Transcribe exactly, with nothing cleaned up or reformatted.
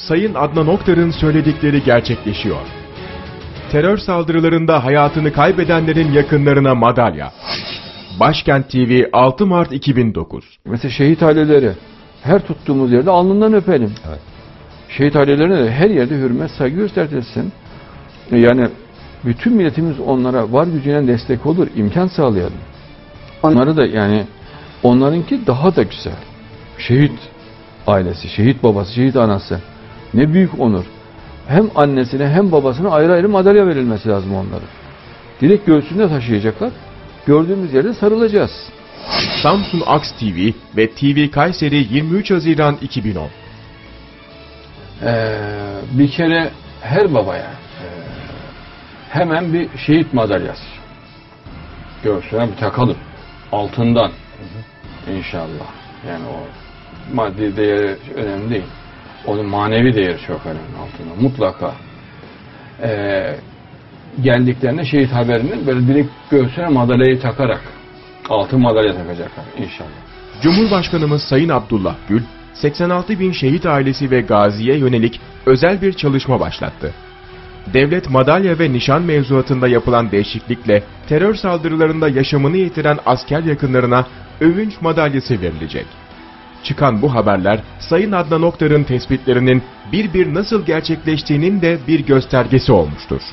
Sayın Adnan Oktar'ın söyledikleri gerçekleşiyor. Terör saldırılarında hayatını kaybedenlerin yakınlarına madalya. Başkent T V altı Mart iki bin dokuz. Mesela şehit aileleri her tuttuğumuz yerde alnından öpelim. Evet. Şehit ailelerine de her yerde hürmet, saygı göstertilsin. Yani bütün milletimiz onlara var gücüne destek olur, imkan sağlayalım. Onları da yani onlarınki daha da güzel. Şehit ailesi, şehit babası, şehit anası. Ne büyük onur. Hem annesine hem babasına ayrı ayrı madalya verilmesi lazım onlara. Direkt göğsünde taşıyacaklar. Gördüğümüz yerde sarılacağız. Samsun Aks T V ve T V Kayseri yirmi üç Haziran iki bin on. Ee, bir kere her babaya e, hemen bir şehit madalyası göğsüne bir takalım. Altından. İnşallah. Yani o maddi değeri önemli değil. Onun manevi değeri çok önemli altında. Mutlaka. Ee, geldiklerinde şehit haberini böyle direkt göğsüne madalyayı takarak altın madalya takacaklar inşallah. Cumhurbaşkanımız Sayın Abdullah Gül, seksen altı bin şehit ailesi ve gaziye yönelik özel bir çalışma başlattı. Devlet madalya ve nişan mevzuatında yapılan değişiklikle terör saldırılarında yaşamını yitiren asker yakınlarına övünç madalyası verilecek. Çıkan bu haberler Sayın Adnan Oktar'ın tespitlerinin bir bir nasıl gerçekleştiğinin de bir göstergesi olmuştur.